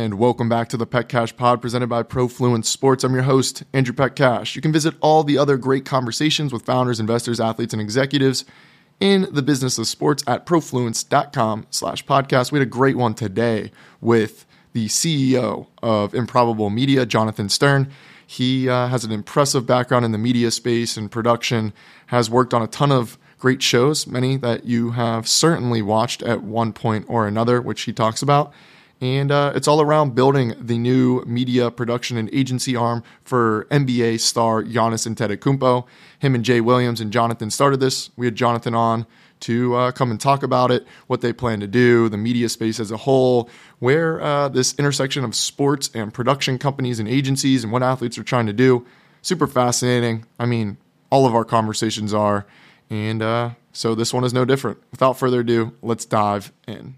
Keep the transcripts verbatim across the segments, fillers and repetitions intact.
And welcome back to the Pet Cash Pod presented by ProFluence Sports. I'm your host, Andrew Pet Cash. You can visit all the other great conversations with founders, investors, athletes, and executives in the business of sports at profluence.com slash podcast. We had a great one today with the C E O of Improbable Media, Jonathan Stern. He uh, has an impressive background in the media space and production, has worked on a ton of great shows, many that you have certainly watched at one point or another, which he talks about. And uh, it's all around building the new media production and agency arm for N B A star Giannis Antetokounmpo. Him and Jay Williams and Jonathan started this. We had Jonathan on to uh, come and talk about it, what they plan to do, the media space as a whole, where uh, this intersection of sports and production companies and agencies and what athletes are trying to do. Super fascinating. I mean, all of our conversations are. And uh, so this one is no different. Without further ado, let's dive in.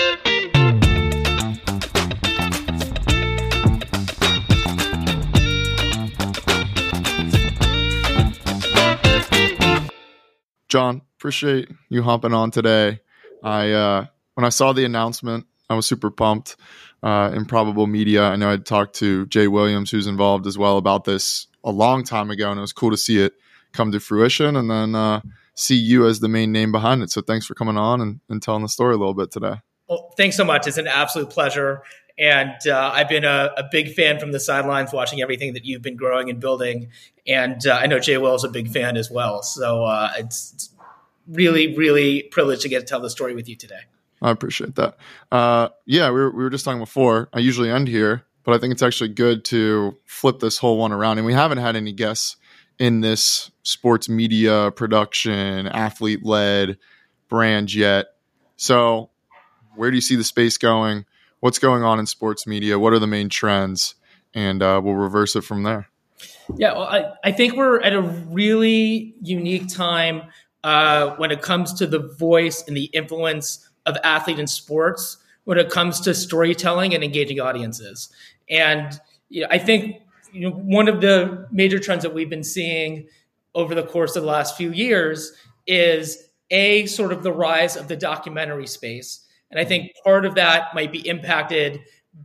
John, appreciate you hopping on today. I uh, when I saw the announcement, I was super pumped. Uh, Improbable Media, I know I'd talked to Jay Williams, who's involved as well, about this a long time ago, and it was cool to see it come to fruition and then uh, see you as the main name behind it. So thanks for coming on and, and telling the story a little bit today. Well, thanks so much. It's an absolute pleasure. And uh, I've been a, a big fan from the sidelines, watching everything that you've been growing and building. And uh, I know Jay Will is a big fan as well. So uh, it's, it's really, really privileged to get to tell the story with you today. I appreciate that. Uh, yeah, we were, we were just talking before. I usually end here, but I think it's actually good to flip this whole one around. And we haven't had any guests in this sports media production, athlete-led brand yet. So where do you see the space going? What's going on in sports media? What are the main trends? And uh, we'll reverse it from there. Yeah, well, I, I think we're at a really unique time uh, when it comes to the voice and the influence of athlete in sports, when it comes to storytelling and engaging audiences. And you know, I think you know one of the major trends that we've been seeing over the course of the last few years is a sort of the rise of the documentary space. And I think part of that might be impacted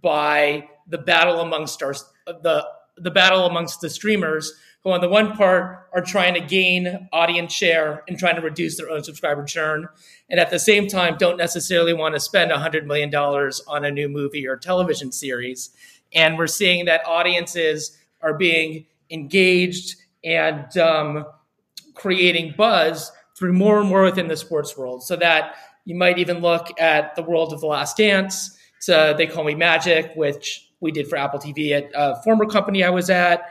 by the battle amongst our, the the battle amongst the streamers, who on the one part are trying to gain audience share and trying to reduce their own subscriber churn, and at the same time don't necessarily want to spend one hundred million dollars on a new movie or television series. And we're seeing that audiences are being engaged and um, creating buzz through more and more within the sports world, so that you might even look at the world of The Last Dance, to They Call Me Magic, which we did for Apple T V at a former company I was at,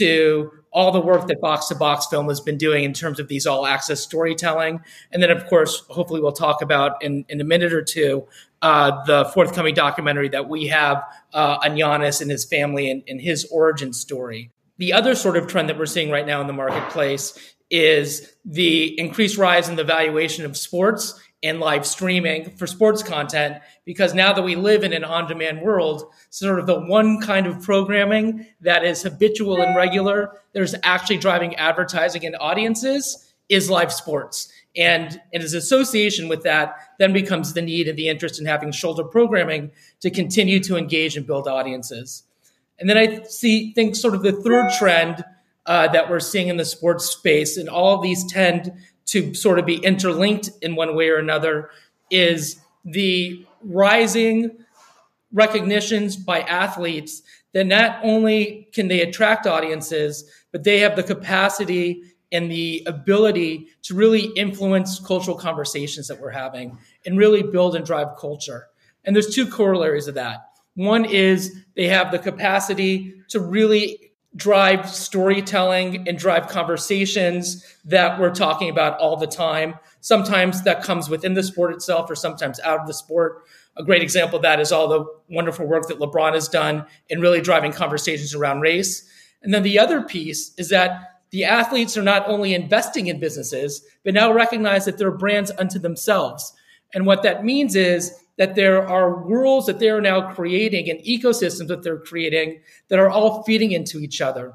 to all the work that Box to Box Film has been doing in terms of these all access storytelling. And then, of course, hopefully we'll talk about in, in a minute or two, uh, the forthcoming documentary that we have uh, on Giannis and his family and, and his origin story. The other sort of trend that we're seeing right now in the marketplace is the increased rise in the valuation of sports and live streaming for sports content, because now that we live in an on-demand world, sort of the one kind of programming that is habitual and regular, there's actually driving advertising and audiences, is live sports. And in its association with that, then becomes the need and the interest in having shoulder programming to continue to engage and build audiences. And then I see, think sort of the third trend uh, that we're seeing in the sports space, and all of these tend to sort of be interlinked in one way or another, is the rising recognitions by athletes that not only can they attract audiences, but they have the capacity and the ability to really influence cultural conversations that we're having and really build and drive culture. And there's two corollaries of that. One is they have the capacity to really drive storytelling and drive conversations that we're talking about all the time. Sometimes that comes within the sport itself, or sometimes out of the sport. A great example of that is all the wonderful work that LeBron has done in really driving conversations around race. And then the other piece is that the athletes are not only investing in businesses, but now recognize that they're brands unto themselves. And what that means is that there are worlds that they are now creating and ecosystems that they're creating that are all feeding into each other.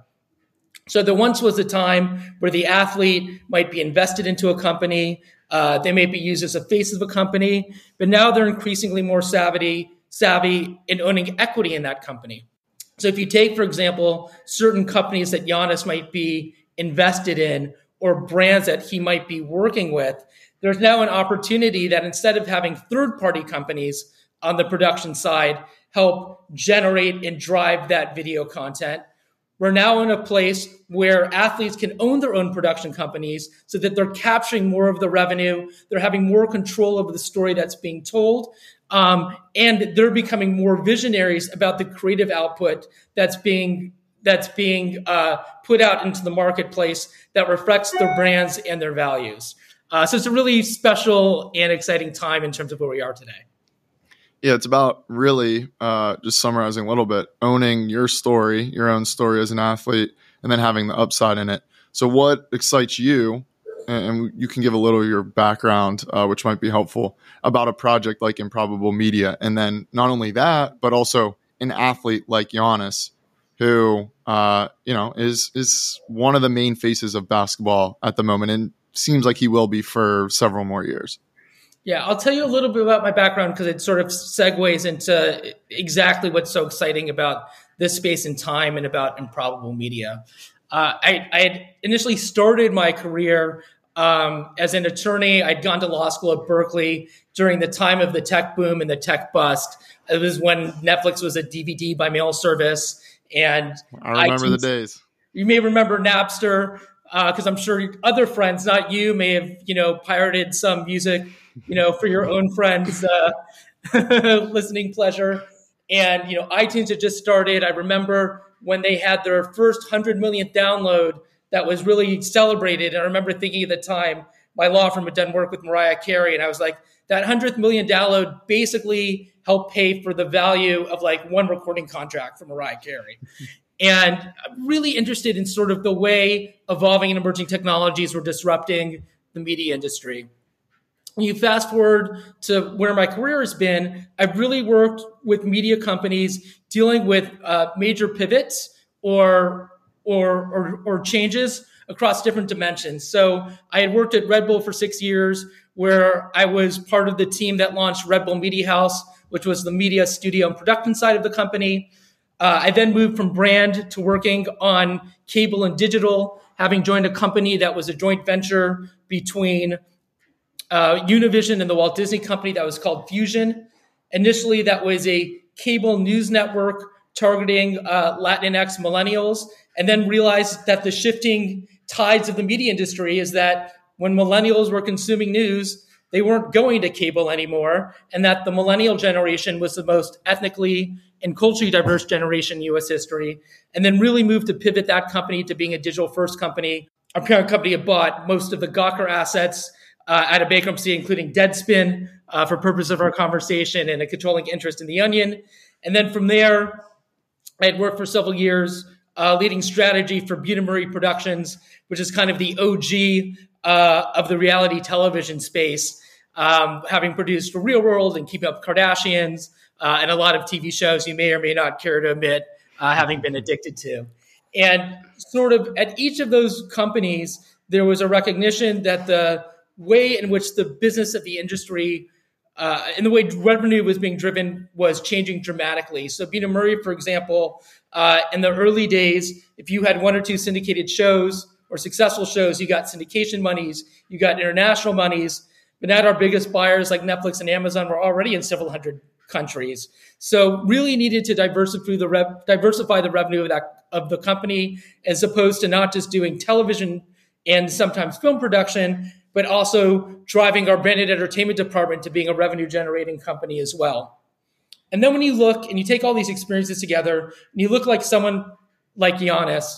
So there once was a time where the athlete might be invested into a company. Uh, they may be used as a face of a company, but now they're increasingly more savvy, savvy and owning equity in that company. So if you take, for example, certain companies that Giannis might be invested in or brands that he might be working with, there's now an opportunity that instead of having third-party companies on the production side help generate and drive that video content, we're now in a place where athletes can own their own production companies so that they're capturing more of the revenue, they're having more control over the story that's being told, um, and they're becoming more visionaries about the creative output that's being that's being uh, put out into the marketplace that reflects their brands and their values. Uh, so it's a really special and exciting time in terms of where we are today. Yeah, it's about really uh, just summarizing a little bit, owning your story, your own story as an athlete, and then having the upside in it. So what excites you, and you can give a little of your background, uh, which might be helpful, about a project like Improbable Media. And then not only that, but also an athlete like Giannis, who uh, you know is is one of the main faces of basketball at the moment, and seems like he will be for several more years. Yeah, I'll tell you a little bit about my background because it sort of segues into exactly what's so exciting about this space and time and about Improbable Media. Uh, I, I had initially started my career um, as an attorney. I'd gone to law school at Berkeley during the time of the tech boom and the tech bust. It was when Netflix was a D V D by mail service. And I remember iTunes, the days. You may remember Napster because uh, I'm sure other friends, not you, may have, you know, pirated some music, you know, for your own friends' uh, listening pleasure. And, you know, iTunes had just started. I remember when they had their first one hundred millionth download that was really celebrated. And I remember thinking at the time, my law firm had done work with Mariah Carey. And I was like, that one hundredth million download basically helped pay for the value of like one recording contract for Mariah Carey. And I'm really interested in sort of the way evolving and emerging technologies were disrupting the media industry. When you fast forward to where my career has been, I've really worked with media companies dealing with uh, major pivots or, or, or, or changes across different dimensions. So I had worked at Red Bull for six years, where I was part of the team that launched Red Bull Media House, which was the media studio and production side of the company. Uh, I then moved from brand to working on cable and digital, having joined a company that was a joint venture between uh, Univision and the Walt Disney Company that was called Fusion. Initially, that was a cable news network targeting uh, Latinx millennials, and then realized that the shifting tides of the media industry is that when millennials were consuming news, they weren't going to cable anymore, and that the millennial generation was the most ethnically and culturally diverse generation in U S history, and then really moved to pivot that company to being a digital-first company. Our parent company had bought most of the Gawker assets uh, out of bankruptcy, including Deadspin, uh, for purpose of our conversation, and a controlling interest in The Onion. And then from there, I had worked for several years uh, leading strategy for Bunim Marie Productions, which is kind of the O G uh, of the reality television space, um, having produced for Real World and Keeping Up with Kardashians, uh, and a lot of T V shows you may or may not care to admit uh, having been addicted to. And sort of at each of those companies, there was a recognition that the way in which the business of the industry uh, and the way revenue was being driven was changing dramatically. So Bunim Marie, for example, uh, in the early days, if you had one or two syndicated shows or successful shows, you got syndication monies, you got international monies. But now our biggest buyers like Netflix and Amazon were already in several hundred countries. So really needed to diversify the rev- diversify the revenue of that of the company, as opposed to not just doing television and sometimes film production, but also driving our branded entertainment department to being a revenue generating company as well. And then when you look and you take all these experiences together, and you look like someone like Giannis,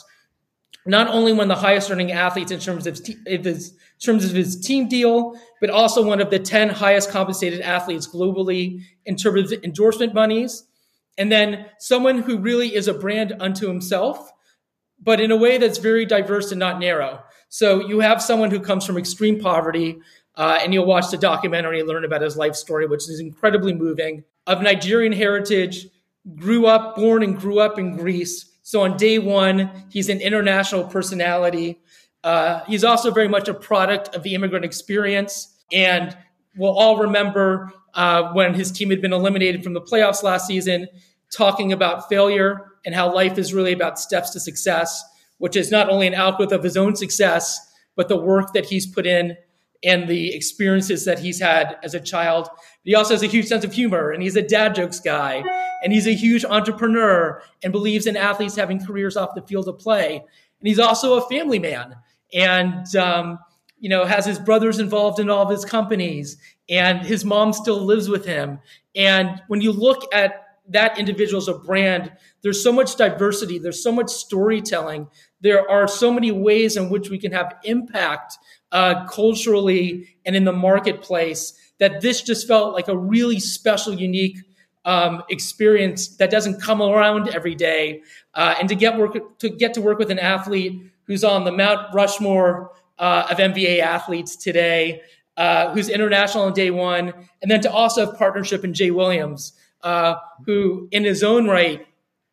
not only one of the highest earning athletes in terms of, te- his, in terms of his team deal, but also one of the ten highest compensated athletes globally in terms of endorsement monies. And then someone who really is a brand unto himself, but in a way that's very diverse and not narrow. So you have someone who comes from extreme poverty, uh, and you'll watch the documentary and learn about his life story, which is incredibly moving, of Nigerian heritage, grew up, born and grew up in Greece. So on day one, he's an international personality. Uh, he's also very much a product of the immigrant experience and we'll all remember uh, when his team had been eliminated from the playoffs last season, talking about failure and how life is really about steps to success, which is not only an outgrowth of his own success, but the work that he's put in and the experiences that he's had as a child. But he also has a huge sense of humor, and he's a dad jokes guy, and he's a huge entrepreneur and believes in athletes having careers off the field of play. And he's also a family man, and um, you know, has his brothers involved in all of his companies, and his mom still lives with him. And when you look at that individual as a brand, there's so much diversity, there's so much storytelling, there are so many ways in which we can have impact uh, culturally and in the marketplace, that this just felt like a really special, unique um, experience that doesn't come around every day. Uh, and to get work to get to work with an athlete who's on the Mount Rushmore uh, of N B A athletes today, uh, who's international on day one, and then to also have partnership in Jay Williams, uh, who in his own right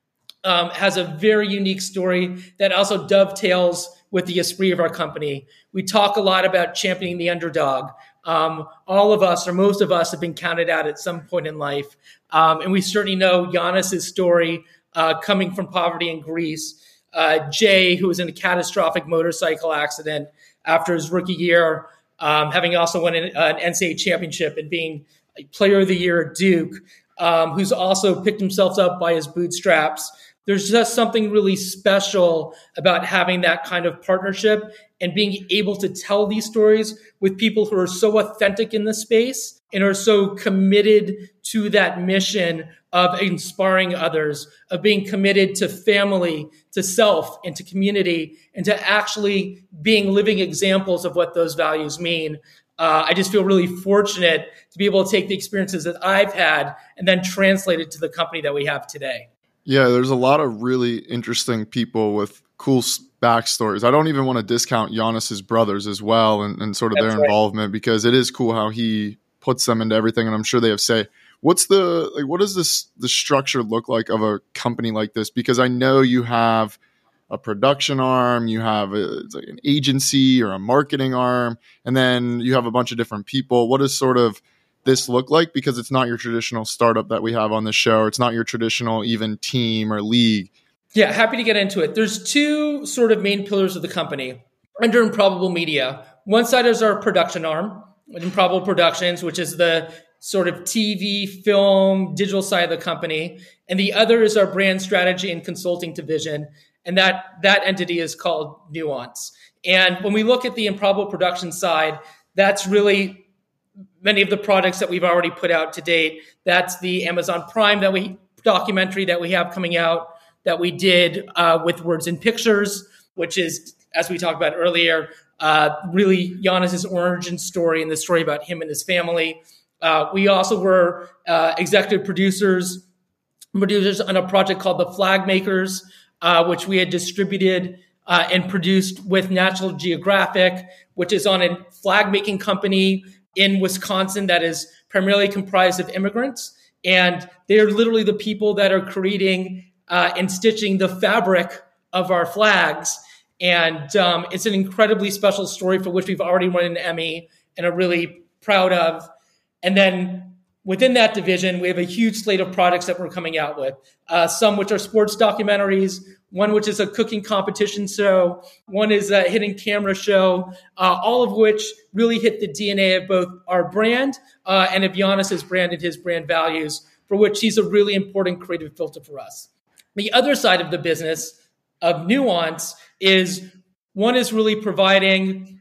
um, has a very unique story that also dovetails with the esprit of our company. We talk a lot about championing the underdog. Um, all of us, or most of us, have been counted out at some point in life. Um, and we certainly know Giannis's story uh, coming from poverty in Greece. Uh, Jay, who was in a catastrophic motorcycle accident after his rookie year, um, having also won an, an N C double A championship and being a player of the year at Duke, um, who's also picked himself up by his bootstraps. There's just something really special about having that kind of partnership and being able to tell these stories with people who are so authentic in the space and are so committed to that mission of inspiring others, of being committed to family, to self, and to community, and to actually being living examples of what those values mean. Uh, I just feel really fortunate to be able to take the experiences that I've had and then translate it to the company that we have today. Yeah, there's a lot of really interesting people with cool backstories. I don't even want to discount Giannis's brothers as well and, and sort of That's their right. involvement, because it is cool how he puts them into everything, and I'm sure they have say. What's the like? What does this the structure look like of a company like this? Because I know you have a production arm, you have a, it's like an agency or a marketing arm, and then you have a bunch of different people. What does sort of this look like? Because it's not your traditional startup that we have on the show. It's not your traditional even team or league. Yeah, happy to get into it. There's two sort of main pillars of the company under Improbable Media. One side is our production arm, Improbable Productions, which is the sort of T V, film, digital side of the company. And the other is our brand strategy and consulting division. And that, that entity is called Nuance. And when we look at the Improbable Production side, that's really many of the products that we've already put out to date. That's the Amazon Prime that we documentary that we have coming out that we did uh, with Words and Pictures, which is, as we talked about earlier, uh, really Giannis's origin story and the story about him and his family. Uh, we also were uh, executive producers, producers on a project called The Flag Makers, uh, which we had distributed uh, and produced with National Geographic, which is on a flag making company in Wisconsin that is primarily comprised of immigrants. And they're literally the people that are creating uh, and stitching the fabric of our flags. And um, it's an incredibly special story for which we've already won an Emmy and are really proud of. And then within that division, we have a huge slate of products that we're coming out with, uh, some which are sports documentaries, one which is a cooking competition show, one is a hidden camera show, uh, all of which really hit the D N A of both our brand uh, and of Giannis's brand and his brand values, for which he's a really important creative filter for us. The other side of the business of Nuance is one is really providing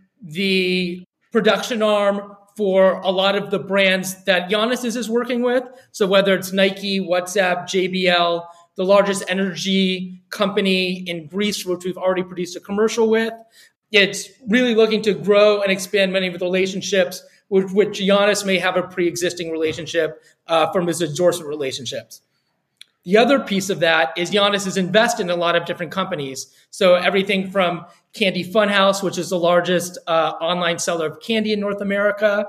the production arm for a lot of the brands that Giannis is working with. So whether it's Nike, WhatsApp, J B L, the largest energy company in Greece, which we've already produced a commercial with. It's really looking to grow and expand many of the relationships with which Giannis may have a pre-existing relationship uh, from his endorsement relationships. The other piece of that is Giannis is invested in a lot of different companies. So everything from Candy Funhouse, which is the largest uh, online seller of candy in North America,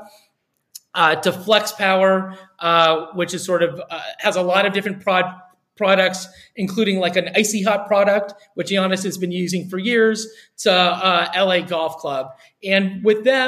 uh, to Flex Power, uh, which is sort of uh, has a lot of different pro- products, including like an Icy Hot product, which Giannis has been using for years, to uh, L A Golf Club. And with them,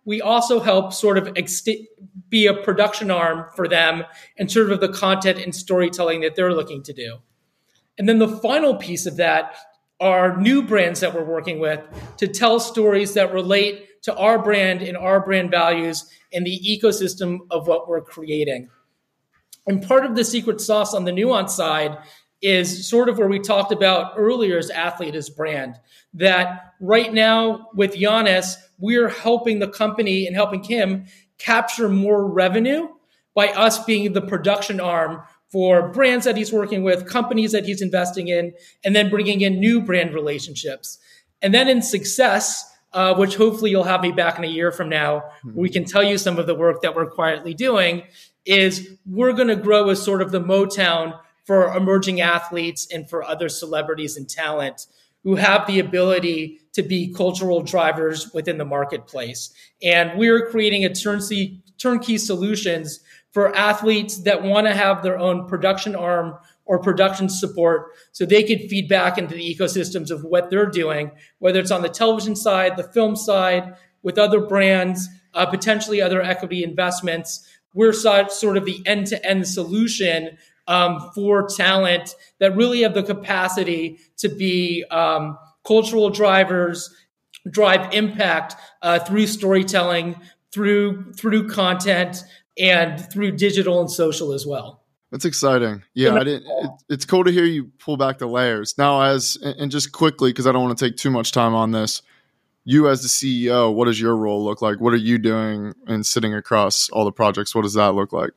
we also help sort of ex- be a production arm for them and sort of the content and storytelling that they're looking to do. And then the final piece of that are new brands that we're working with to tell stories that relate to our brand and our brand values and the ecosystem of what we're creating. And part of the secret sauce on the Nuance side is sort of where we talked about earlier as athlete as brand, that right now with Giannis, we're helping the company and helping him capture more revenue by us being the production arm for brands that he's working with, companies that he's investing in, and then bringing in new brand relationships. And then in success, uh, which hopefully you'll have me back in a year from now, mm-hmm. we can tell you some of the work that we're quietly doing, is we're going to grow as sort of the Motown for emerging athletes and for other celebrities and talent who have the ability to be cultural drivers within the marketplace. And we're creating a turnkey, turnkey solutions for athletes that want to have their own production arm or production support so they could feed back into the ecosystems of what they're doing, whether it's on the television side, the film side, with other brands, uh, potentially other equity investments. We're sort of the end-to-end solution um, for talent that really have the capacity to be um, cultural drivers, drive impact uh, through storytelling, through through content, and through digital and social as well. That's exciting. Yeah, I didn't, it, it's cool to hear you pull back the layers. Now, as and just quickly, because I don't want to take too much time on this, you as the C E O, what does your role look like? What are you doing and sitting across all the projects? What does that look like?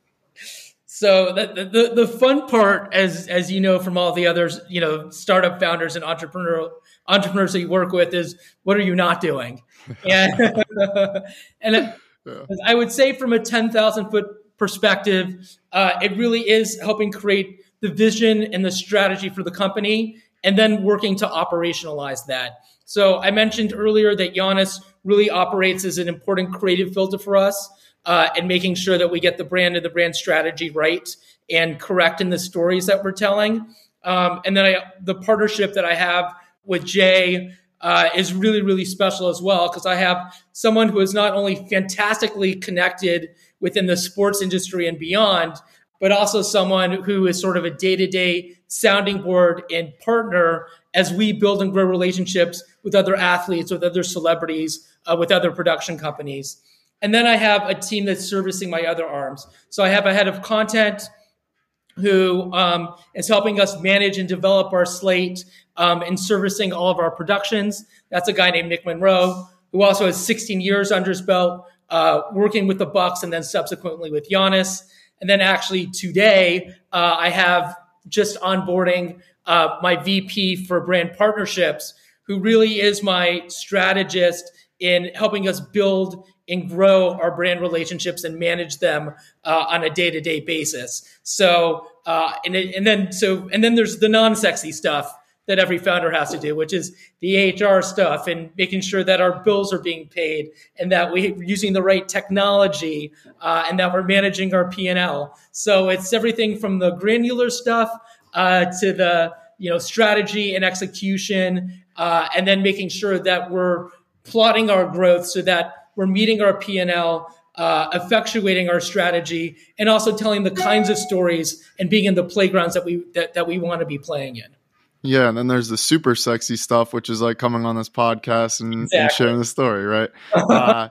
So the, the the fun part, as as you know from all the others, you know, startup founders and entrepreneur entrepreneurs that you work with, is what are you not doing? And and it, yeah. I would say from a ten thousand foot perspective, uh, it really is helping create the vision and the strategy for the company, and then working to operationalize that. So I mentioned earlier that Giannis really operates as an important creative filter for us, uh, and making sure that we get the brand and the brand strategy right and correct in the stories that we're telling. Um, and then I, the partnership that I have with Jay uh, is really, really special as well, because I have someone who is not only fantastically connected within the sports industry and beyond, but also someone who is sort of a day-to-day sounding board and partner as we build and grow relationships with other athletes, with other celebrities, uh, with other production companies. And then I have a team that's servicing my other arms. So I have a head of content who um, is helping us manage and develop our slate um, and servicing all of our productions. That's a guy named Nick Monroe, who also has sixteen years under his belt, uh, working with the Bucks and then subsequently with Giannis. And then actually today, uh, I have just onboarding uh, my V P for brand partnerships, who really is my strategist in helping us build and grow our brand relationships and manage them uh, on a day-to-day basis. So, uh, and, it, and then, so, and then there's the non-sexy stuff that every founder has to do, which is the H R stuff and making sure that our bills are being paid and that we're using the right technology uh, and that we're managing our P and L. So it's everything from the granular stuff uh, to the, you know, strategy and execution, uh, and then making sure that we're plotting our growth so that we're meeting our P and L, uh, effectuating our strategy, and also telling the kinds of stories and being in the playgrounds that we that, that we want to be playing in. Yeah, and then there's the super sexy stuff, which is like coming on this podcast and, exactly. and sharing the story, right? uh,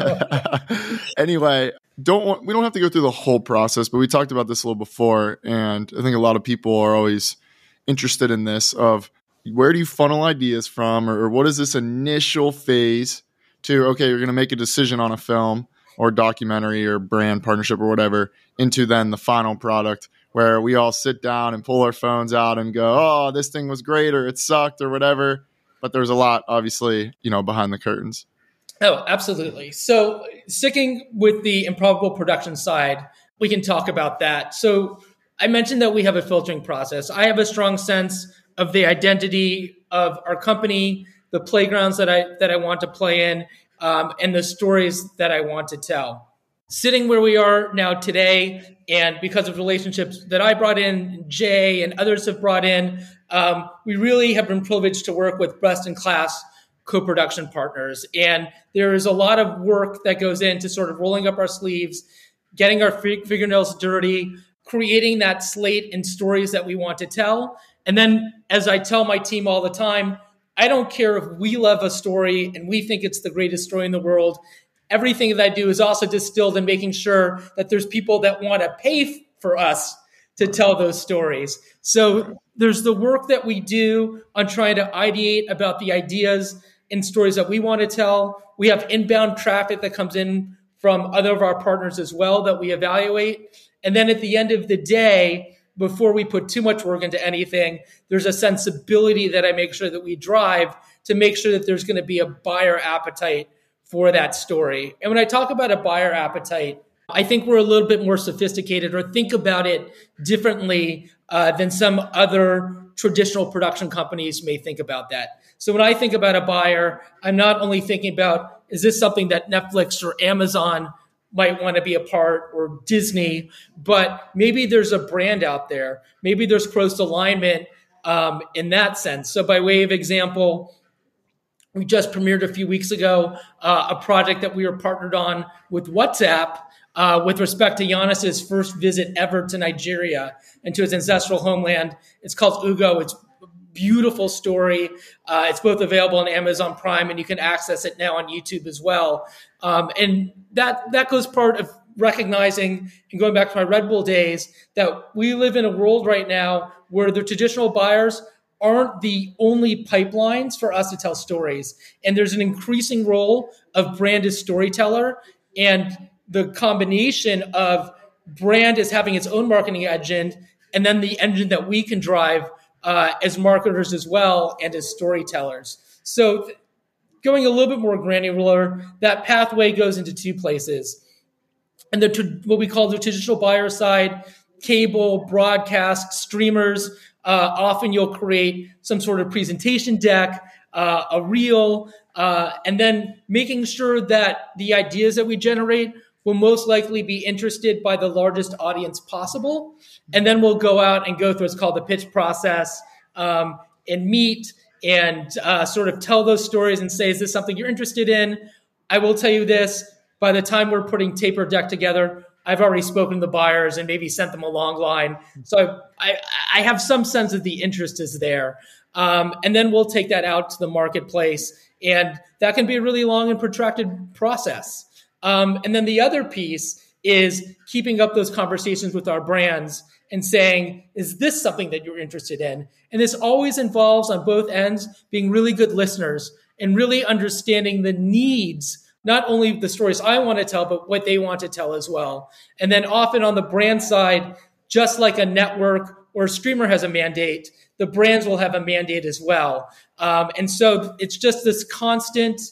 anyway, don't want, we don't have to go through the whole process, but we talked about this a little before, and I think a lot of people are always interested in this of where do you funnel ideas from, or, or what is this initial phase to, okay, you're going to make a decision on a film or documentary or brand partnership or whatever, into then the final product where we all sit down and pull our phones out and go, oh, this thing was great or it sucked or whatever. But there's a lot, obviously, you know, behind the curtains. Oh, absolutely. So sticking with the Improbable production side, we can talk about that. So I mentioned that we have a filtering process. I have a strong sense of the identity of our company, the playgrounds that I that I want to play in, um, and the stories that I want to tell. Sitting where we are now today, and because of relationships that I brought in, Jay and others have brought in, um, we really have been privileged to work with best-in-class co-production partners. And there is a lot of work that goes into sort of rolling up our sleeves, getting our fingernails dirty, creating that slate and stories that we want to tell. And then, as I tell my team all the time, I don't care if we love a story and we think it's the greatest story in the world. Everything that I do is also distilled in making sure that there's people that want to pay for us to tell those stories. So there's the work that we do on trying to ideate about the ideas and stories that we want to tell. We have inbound traffic that comes in from other of our partners as well that we evaluate. And then at the end of the day, before we put too much work into anything, there's a sensibility that I make sure that we drive to make sure that there's going to be a buyer appetite for that story. And when I talk about a buyer appetite, I think we're a little bit more sophisticated or think about it differently uh, than some other traditional production companies may think about that. So when I think about a buyer, I'm not only thinking about, is this something that Netflix or Amazon might want to be a part, or Disney, but maybe there's a brand out there. Maybe there's close alignment um, in that sense. So by way of example, we just premiered a few weeks ago uh, a project that we were partnered on with WhatsApp uh, with respect to Giannis's first visit ever to Nigeria and to his ancestral homeland. It's called Ugo. It's a beautiful story. Uh, it's both available on Amazon Prime, and you can access it now on YouTube as well. Um, and that that goes part of recognizing, and going back to my Red Bull days, that we live in a world right now where the traditional buyers aren't the only pipelines for us to tell stories. And there's an increasing role of brand as storyteller, and the combination of brand as having its own marketing engine, and then the engine that we can drive uh, as marketers as well and as storytellers. So th- going a little bit more granular, that pathway goes into two places. And the what we call the traditional buyer side, cable, broadcast, streamers, uh, often you'll create some sort of presentation deck, uh, a reel, uh, and then making sure that the ideas that we generate will most likely be interested by the largest audience possible. And then we'll go out and go through what's called the pitch process um, and meet and uh, sort of tell those stories and say, is this something you're interested in? I will tell you this, by the time we're putting tape or deck together, I've already spoken to the buyers and maybe sent them a long line. So I, I have some sense that the interest is there. Um, and then we'll take that out to the marketplace. And that can be a really long and protracted process. Um, and then the other piece is keeping up those conversations with our brands and saying, is this something that you're interested in? And this always involves on both ends being really good listeners and really understanding the needs, not only the stories I want to tell, but what they want to tell as well. And then often on the brand side, just like a network or a streamer has a mandate, the brands will have a mandate as well. Um, and so it's just this constant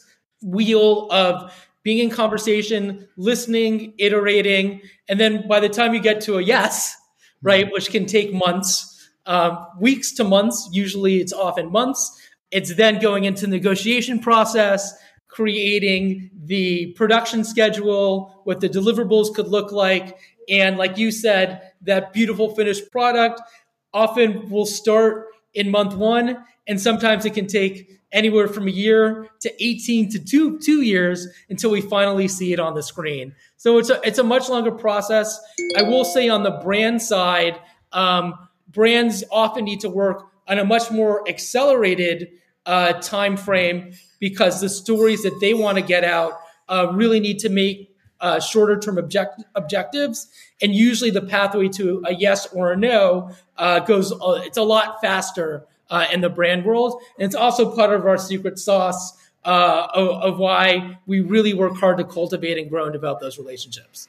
wheel of being in conversation, listening, iterating, and then by the time you get to a yes, right, which can take months, um, weeks to months, usually it's often months, it's then going into the negotiation process, creating the production schedule, what the deliverables could look like, and like you said, that beautiful finished product often will start in month one, and sometimes it can take anywhere from a year to eighteen to two, two years until we finally see it on the screen. So it's a, it's a much longer process. I will say on the brand side, um, brands often need to work on a much more accelerated uh, time frame because the stories that they want to get out uh, really need to make uh, shorter term object- objectives. And usually the pathway to a yes or a no uh, goes, uh, it's a lot faster Uh, in the brand world. And it's also part of our secret sauce uh, of, of why we really work hard to cultivate and grow and develop those relationships.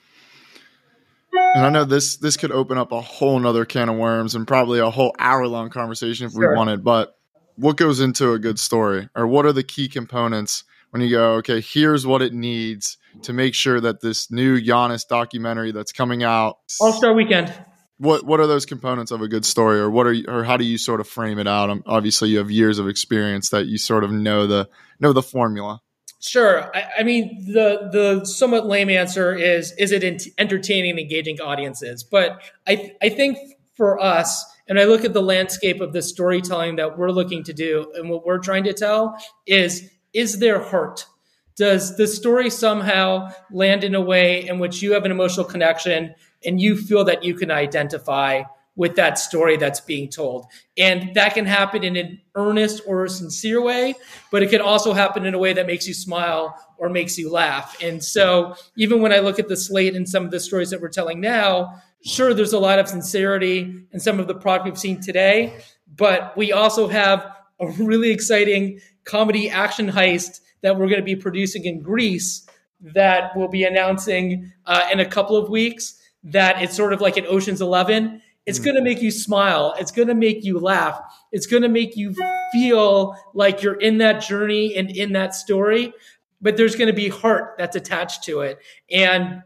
And I know this this could open up a whole nother can of worms and probably a whole hour long conversation if Sure. we wanted, but what goes into a good story, or what are the key components when you go, okay, here's what it needs to make sure that this new Giannis documentary that's coming out, All-Star Weekend. What what are those components of a good story, or what are you, or how do you sort of frame it out? Um, obviously, you have years of experience that you sort of know the know the formula. Sure. I, I mean, the the somewhat lame answer is, is it ent- entertaining and engaging audiences? But I I think for us, and I look at the landscape of the storytelling that we're looking to do and what we're trying to tell is, is there heart? Does the story somehow land in a way in which you have an emotional connection and you feel that you can identify with that story that's being told? And that can happen in an earnest or a sincere way, but it can also happen in a way that makes you smile or makes you laugh. And so even when I look at the slate and some of the stories that we're telling now, sure, there's a lot of sincerity in some of the product we've seen today, but we also have a really exciting comedy action heist that we're going to be producing in Greece that we'll be announcing uh, in a couple of weeks, that it's sort of like an Ocean's Eleven. It's going to make you smile. It's going to make you laugh. It's going to make you feel like you're in that journey and in that story, but there's going to be heart that's attached to it. And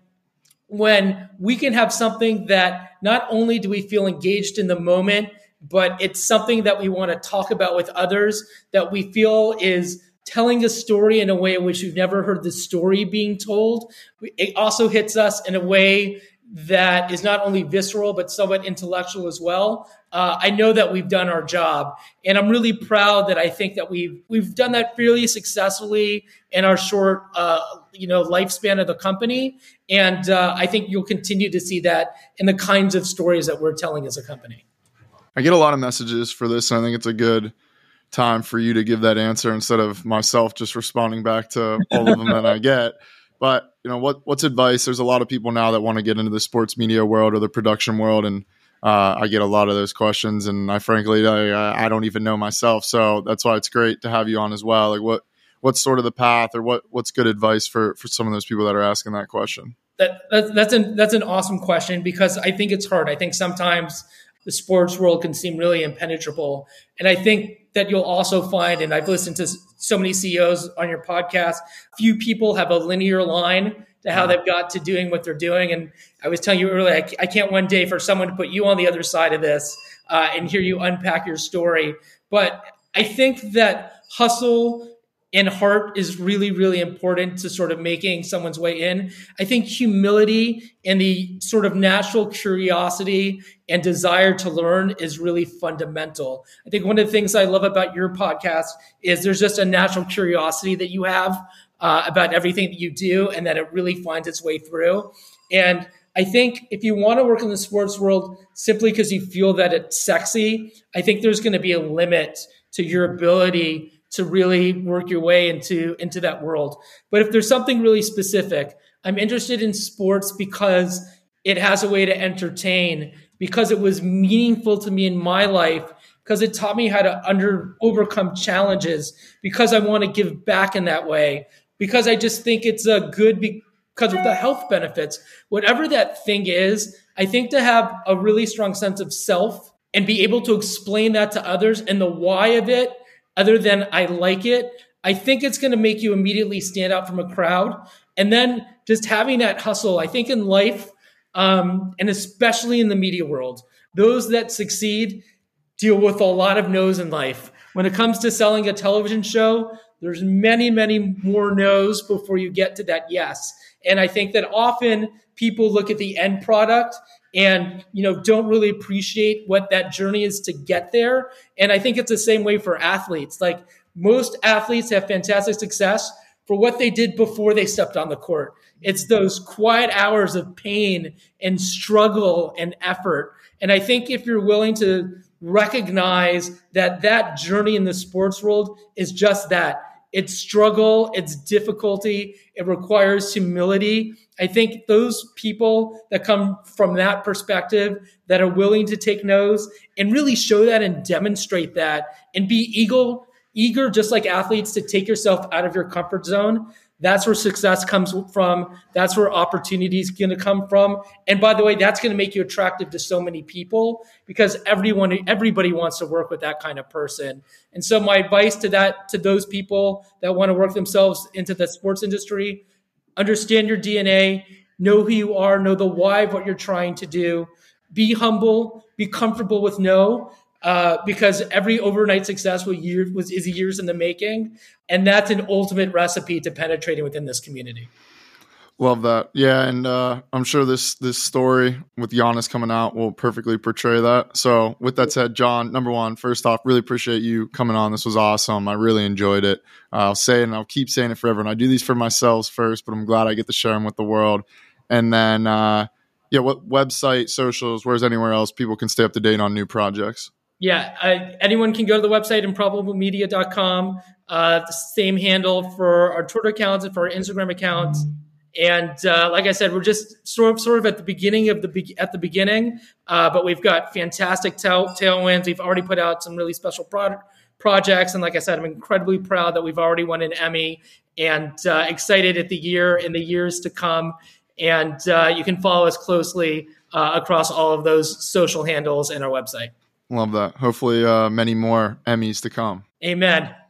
when we can have something that not only do we feel engaged in the moment, but it's something that we want to talk about with others, that we feel is telling a story in a way in which you've never heard the story being told. It also hits us in a way that is not only visceral, but somewhat intellectual as well. Uh, I know that we've done our job, and I'm really proud that I think that we've we've done that fairly successfully in our short, uh, you know, lifespan of the company. And uh, I think you'll continue to see that in the kinds of stories that we're telling as a company. I get a lot of messages for this, and I think it's a good time for you to give that answer instead of myself just responding back to all of them that I get. But, you know, what what's advice? There's a lot of people now that want to get into the sports media world or the production world, and uh, I get a lot of those questions, and I frankly, I, I don't even know myself. So that's why it's great to have you on as well. Like, what what's sort of the path, or what what's good advice for for some of those people that are asking that question? That, that that's an that's an awesome question, because I think it's hard. I think sometimes the sports world can seem really impenetrable, and I think that you'll also find, and I've listened to so many C E Os on your podcast, few people have a linear line to how they've got to doing what they're doing. And I was telling you earlier, I, I can't one day for someone to put you on the other side of this uh, and hear you unpack your story. But I think that hustle and heart is really, really important to sort of making someone's way in. I think humility and the sort of natural curiosity and desire to learn is really fundamental. I think one of the things I love about your podcast is there's just a natural curiosity that you have uh, about everything that you do, and that it really finds its way through. And I think if you want to work in the sports world simply because you feel that it's sexy, I think there's going to be a limit to your ability to really work your way into, into that world. But if there's something really specific, I'm interested in sports because it has a way to entertain, because it was meaningful to me in my life, because it taught me how to under overcome challenges, because I want to give back in that way, because I just think it's a good because of the health benefits. Whatever that thing is, I think to have a really strong sense of self and be able to explain that to others and the why of it, other than I like it, I think it's going to make you immediately stand out from a crowd. And then just having that hustle, I think in life, um, and especially in the media world, those that succeed deal with a lot of no's in life. When it comes to selling a television show, there's many, many more no's before you get to that yes. And I think that often people look at the end product and, you know, don't really appreciate what that journey is to get there. And I think it's the same way for athletes. Like, most athletes have fantastic success for what they did before they stepped on the court. It's those quiet hours of pain and struggle and effort. And I think if you're willing to recognize that that journey in the sports world is just that, it's struggle, it's difficulty, it requires humility. I think those people that come from that perspective, that are willing to take no's and really show that and demonstrate that and be eager, eager, just like athletes, to take yourself out of your comfort zone. That's where success comes from. That's where opportunity is going to come from. And by the way, that's going to make you attractive to so many people, because everyone, everybody wants to work with that kind of person. And so my advice to that, to those people that want to work themselves into the sports industry, understand your D N A, know who you are, know the why of what you're trying to do, be humble, be comfortable with no. Uh, because every overnight success was, year, was is years in the making. And that's an ultimate recipe to penetrating within this community. Love that. Yeah, and uh, I'm sure this this story with Giannis coming out will perfectly portray that. So with that said, John, number one, first off, really appreciate you coming on. This was awesome. I really enjoyed it. Uh, I'll say it and I'll keep saying it forever. And I do these for myself first, but I'm glad I get to share them with the world. And then, uh, yeah, what website, socials, where's anywhere else people can stay up to date on new projects? Yeah, uh, anyone can go to the website improbable media dot com. Uh, the same handle for our Twitter accounts and for our Instagram accounts. And uh, like I said, we're just sort of sort of at the beginning of the be- at the beginning, uh, but we've got fantastic tail- tailwinds. We've already put out some really special pro- projects, and like I said, I'm incredibly proud that we've already won an Emmy, and uh, excited at the year in the years to come. And uh, you can follow us closely uh, across all of those social handles and our website. Love that. Hopefully, uh, many more Emmys to come. Amen.